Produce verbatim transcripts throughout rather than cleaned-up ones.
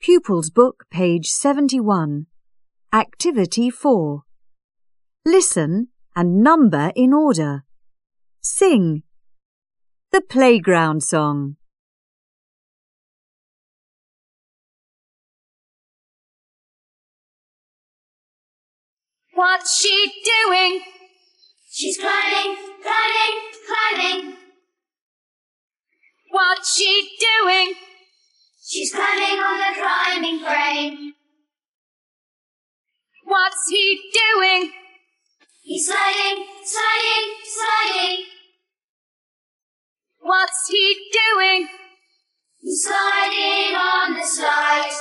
Pupils Book, page seventy-one. Activity four. Listen and number in order. Sing the playground song. What's she doing? She's climbing, climbing, climbing. What's she doing? She's climbing on the climbing frame. What's he doing? He's sliding, sliding, sliding. What's he doing? He's sliding on the slide.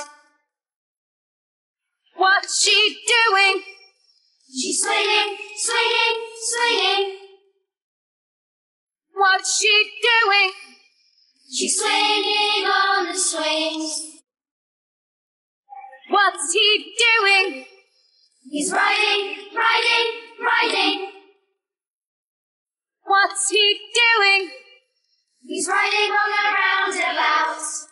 What's she doing? She's swinging, swinging, swinging. What's she doing? She's swinging on the swings. What's he doing? He's riding, riding, riding. What's he doing? He's riding on the roundabout.